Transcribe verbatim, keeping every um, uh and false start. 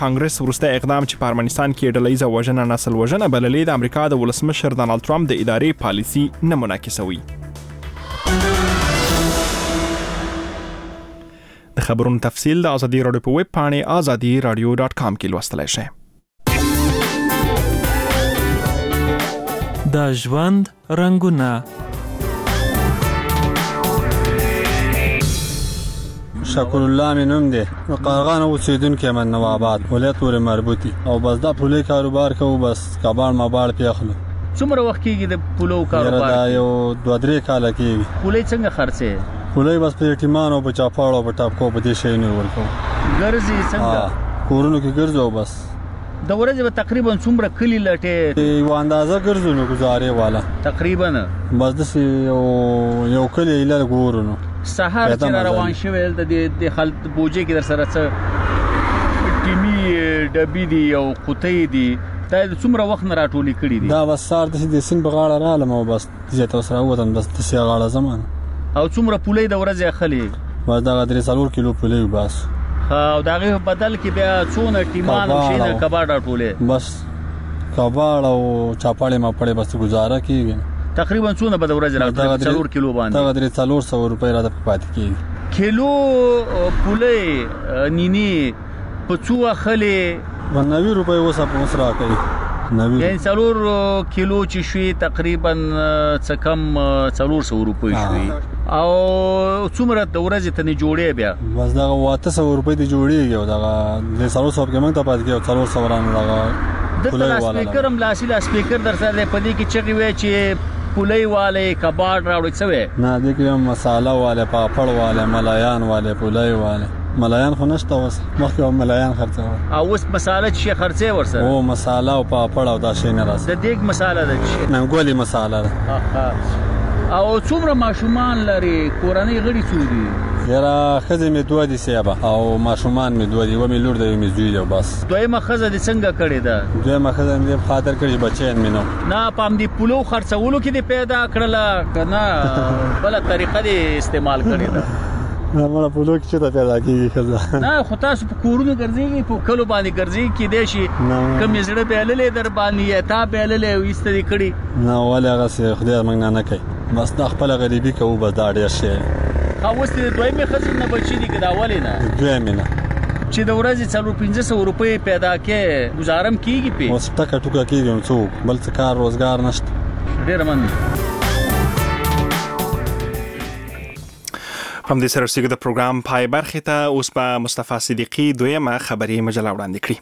کانګرس وروسته اقدام چې په ارمنستان کې ډلهییزه وژنه نسل وژنه بللې د امریکا د ولسمشر ډانلډ ټرمپ د ادارې پالیسي نه منعکسوي. د خبرونو تفصیل د ازادي راډیو په ویب پاڼې ازادي راډیو ډاټ کام کې لوستلای شئ. د ژوند رنګونه. شکر الله مې نوم دی، قرغان اوسیدونکی من نواب آباد ولایت پورې مربوطي او بس دا پولې کاروبار کوو، بس کباړ مباړ پیاخلو. څومره وخت کېږي د پولو کاروبار؟ دا یو دوه درې کاله کېږي. پولې څنګه خرڅې؟ پولې بس په یتیمانو په چاپاړو او په ټاپکو په دې شیانو ورکوو. ګرځي څنګه؟ کورونو کې ګرځو. بس د ورځې به تقریبا څومره کلی لټې؟ یو اندازه ګرځو نو گزارې والا تقریبا بس داسې یو یو کلی ایله ګورو. نو سهار چې را روان شوې د دې خلک بوجې کې در سره څه ټیمي ډبې دي او قوتۍ دي، دا څومره وخت نه راټولې کړي دي؟ دا بس سهار داسې د سیند په غاړه رالم او بس زیات سره ووتم، بس داسې غاړه زمان. او څومره پولۍ د ورځې اخلي؟ بس دغه درې څلور کیلو پولۍ بس. او د هغې بدل کې بیا څونه ټیمان او شي نه کباړ راټولې؟ بس کباړ او چاپاړې ماپړې بس گزاره کېږي. تقریبا څونه به د ورځې راټولې؟ څلور کیلو باندې دغه درې څلور سوه روپۍ راته پاتې کېږي. کیلو پولۍ نینې په څو اخلې؟ په نوي روپۍ اوس په اوس راکوي. یعنې څلور کیلو چې شوي تقریبا څه کم څلور سوه روپۍ شوي. او څومره د ورځې ته نه جوړې بیا؟ بس دغه اته سوه روپۍ ته جوړېږي او دغه درې څلور سوه پکې موږ ته پاتې کېږي او څلور سوه رانه دغه دلته لاسپیکر هم لاسي لاسپیکر در سره دی، په دې کې چغې وی چې پولۍ والی کباړ راوړي څه وی؟ نه دې کې هم مساله والی، پاپړ والی، ملایان والی، پولۍ والی. ملایان خو نشته اوس، مخکې هم ملایان خرڅول. او اوس مساله چې شي خرڅې ورسره؟ او مساله او پاپړ او دا شی نه راسي. د دیګ مساله ده چې ننګولي مساله ده. او څومره ماشومان لري؟ کورنۍ غړي څو دي؟ یاره ښځې مې دوه دي صیبه او ماشومان مې دوه دي، یوه مې لور ده یوه مې زوی دی. بس دویمه ښځه دې څنګه کړې ده؟ دویمه ښځه مې دې خاطر کړي بچیان مې نو. نه په همدې پولو خرڅولو کې دې پیدا کړله که نه بله طریقه دې استعمال کړې ده؟ نه مړه پولو کې چېرته پیدا کېږي ښځه؟ نه خو تاسو په کورونو ګرځېږئ، په کلو باندې ګرځېږئ، کیدای شي کوم یې زړه بایللی در باندې یا تا بایللی او ایسته دې کړي. نه ولې هغسې خدای موږ نه نه کوي، بس دا خپله غریبي کوو، بس دا ډېر شی. اوس د دویمې ښځې نه بچي دي که دا ولې نه؟ دویمې نه چې د ورځې څلور پنځه سوه روپۍ پیدا کې ګزارم کېږي پې؟ اوس ټکه ټوکه کېږي نو څوک بل څه کار روزګار نشته. ډېره مننه. همدې سره رسېږو د پروګرام پای برخې ته. اوس به مصطفی صدیقي دویمه خبري مجله وړاندې کړي.